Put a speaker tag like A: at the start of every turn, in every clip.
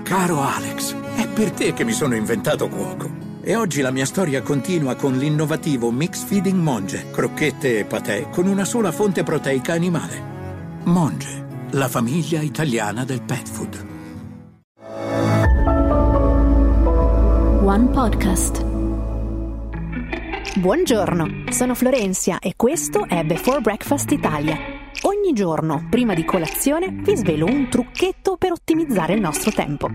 A: Caro Alex, è per te che mi sono inventato cuoco. E oggi la mia storia continua con l'innovativo Mix Feeding Monge, crocchette e patè con una sola fonte proteica animale. Monge, la famiglia italiana del pet food.
B: One Podcast. Buongiorno, sono Florenzia e questo è Before Breakfast Italia. Ogni giorno, prima di colazione, vi svelo un trucchetto per ottimizzare il nostro tempo.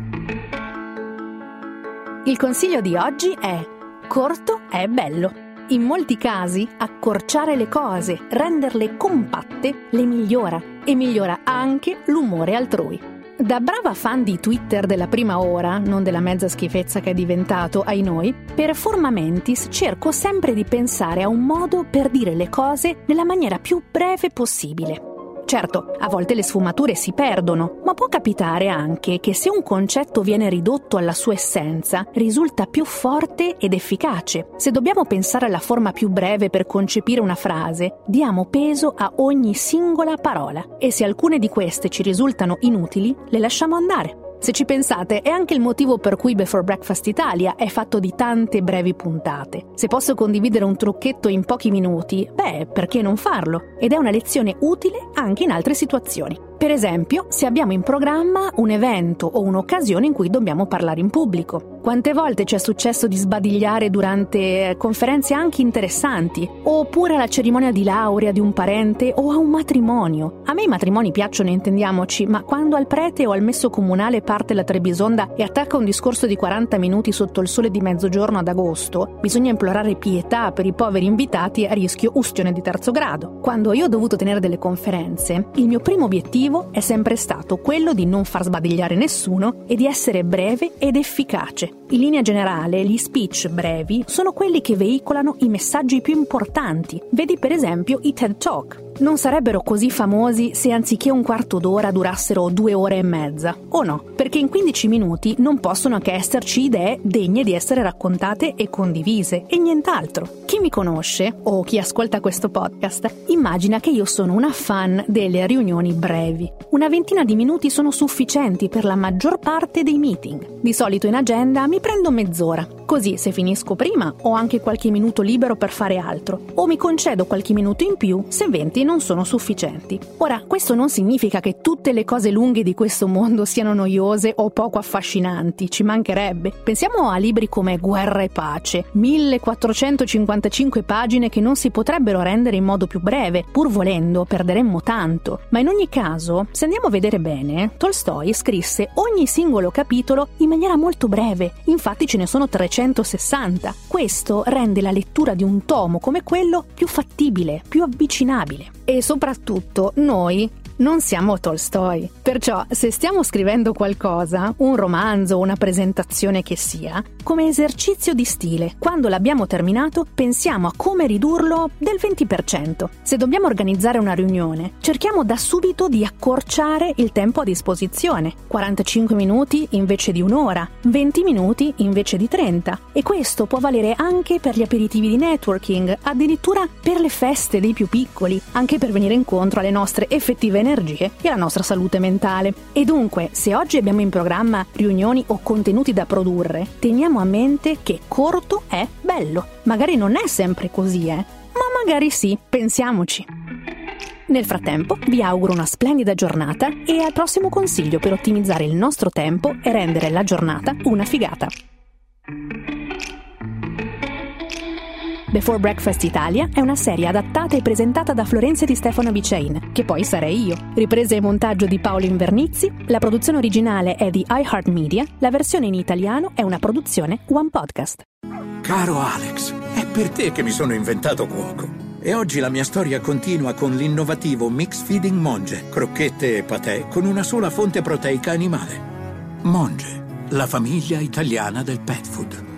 B: Il consiglio di oggi è: corto è bello. In molti casi, accorciare le cose, renderle compatte, le migliora e migliora anche l'umore altrui. Da brava fan di Twitter della prima ora, non della mezza schifezza che è diventato, ai noi, per Forma Mentis cerco sempre di pensare a un modo per dire le cose nella maniera più breve possibile. Certo, a volte le sfumature si perdono, ma può capitare anche che se un concetto viene ridotto alla sua essenza, risulta più forte ed efficace. Se dobbiamo pensare alla forma più breve per concepire una frase, diamo peso a ogni singola parola e se alcune di queste ci risultano inutili, le lasciamo andare. Se ci pensate, è anche il motivo per cui Before Breakfast Italia è fatto di tante brevi puntate. Se posso condividere un trucchetto in pochi minuti, perché non farlo? Ed è una lezione utile anche in altre situazioni. Per esempio, se abbiamo in programma un evento o un'occasione in cui dobbiamo parlare in pubblico. Quante volte ci è successo di sbadigliare durante conferenze anche interessanti, oppure alla cerimonia di laurea di un parente o a un matrimonio. A me i matrimoni piacciono, intendiamoci, ma quando al prete o al messo comunale parte la Trebisonda e attacca un discorso di 40 minuti sotto il sole di mezzogiorno ad agosto, bisogna implorare pietà per i poveri invitati a rischio ustione di terzo grado. Quando io ho dovuto tenere delle conferenze, il mio primo obiettivo è sempre stato quello di non far sbadigliare nessuno e di essere breve ed efficace. In linea generale, gli speech brevi sono quelli che veicolano i messaggi più importanti. Vedi per esempio i TED Talk. Non sarebbero così famosi se anziché un quarto d'ora durassero 2 ore e mezza, o no? Perché in 15 minuti non possono che esserci idee degne di essere raccontate e condivise, e nient'altro. Chi mi conosce, o chi ascolta questo podcast, immagina che io sono una fan delle riunioni brevi. Una ventina di minuti sono sufficienti per la maggior parte dei meeting. Di solito in agenda mi prendo mezz'ora. Così, se finisco prima, ho anche qualche minuto libero per fare altro, o mi concedo qualche minuto in più se 20 non sono sufficienti. Ora, questo non significa che tutte le cose lunghe di questo mondo siano noiose o poco affascinanti, ci mancherebbe. Pensiamo a libri come Guerra e Pace, 1455 pagine che non si potrebbero rendere in modo più breve, pur volendo, perderemmo tanto. Ma in ogni caso, se andiamo a vedere bene, Tolstoi scrisse ogni singolo capitolo in maniera molto breve, infatti ce ne sono 360. Questo rende la lettura di un tomo come quello più fattibile, più avvicinabile. E soprattutto noi non siamo Tolstoi. Perciò, se stiamo scrivendo qualcosa, un romanzo, una presentazione che sia, come esercizio di stile, quando l'abbiamo terminato, pensiamo a come ridurlo del 20%. Se dobbiamo organizzare una riunione, cerchiamo da subito di accorciare il tempo a disposizione. 45 minuti invece di un'ora, 20 minuti invece di 30. E questo può valere anche per gli aperitivi di networking, addirittura per le feste dei più piccoli, anche per venire incontro alle nostre effettive energie e alla nostra salute mentale. E dunque, se oggi abbiamo in programma riunioni o contenuti da produrre, teniamo a mente che corto è bello. Magari non è sempre così, ma magari sì, pensiamoci. Nel frattempo, vi auguro una splendida giornata e al prossimo consiglio per ottimizzare il nostro tempo e rendere la giornata una figata. Before Breakfast Italia è una serie adattata e presentata da Florenzia Di Stefano Vicein, che poi sarei io. Riprese e montaggio di Paolo Invernizzi, la produzione originale è di iHeartMedia, la versione in italiano è una produzione One Podcast.
A: Caro Alex, è per te che mi sono inventato cuoco. E oggi la mia storia continua con l'innovativo Mix Feeding Monge, crocchette e patè con una sola fonte proteica animale. Monge, la famiglia italiana del pet food.